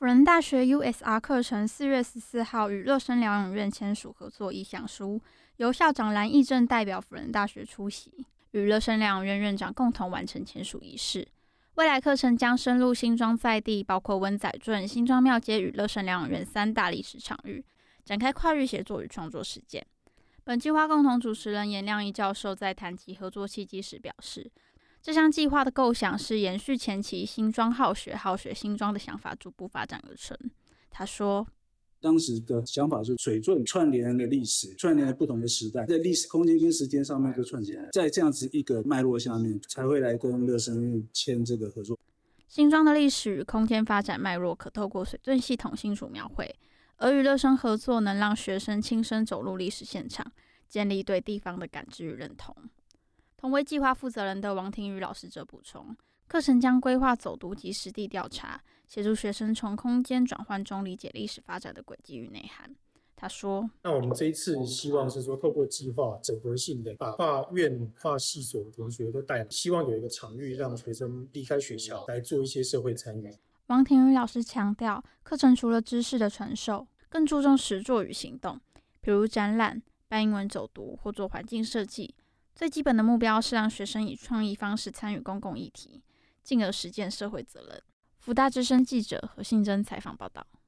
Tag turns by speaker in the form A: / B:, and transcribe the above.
A: 仁大学 USR 课程4月14号与乐生疗养院签署合作意向书，由校长蓝义正代表辅仁大学出席，与乐生疗养院院长共同完成签署仪式。未来课程将深入新庄在地，包括温仔圳、新庄庙街与乐生疗养院3大历史场域，展开跨域协作与创作实践。本计划共同主持人严亮一教授在谈及合作契机时表示，这项计划的构想是延续前期新庄好学新庄的想法逐步发展而成。他说，
B: 当时的想法是水圳串联了历史，串联了不同的时代，在历史空间跟时间上面就串起来，在这样子一个脉络下面才会来跟乐生院签这个合作。
A: 新庄的历史与空间发展脉络可透过水圳系统清楚描绘，而与乐生合作能让学生亲身走入历史现场，建立对地方的感知与认同。同为计划负责人的王庭宇老师则补充，课程将规划走读及实地调查，协助学生从空间转换中理解历史发展的轨迹与内涵。他说，
C: 那我们这一次希望是说透过计划整合性的把跨院跨系所的同学都带来，希望有一个场域让学生离开学校来做一些社会参与。
A: 王庭宇老师强调，课程除了知识的传授，更注重实作与行动，比如展览、办英文走读或做环境设计。最基本的目标是让学生以创意方式参与公共议题，进而实践社会责任。福大之声记者何信珍采访报道。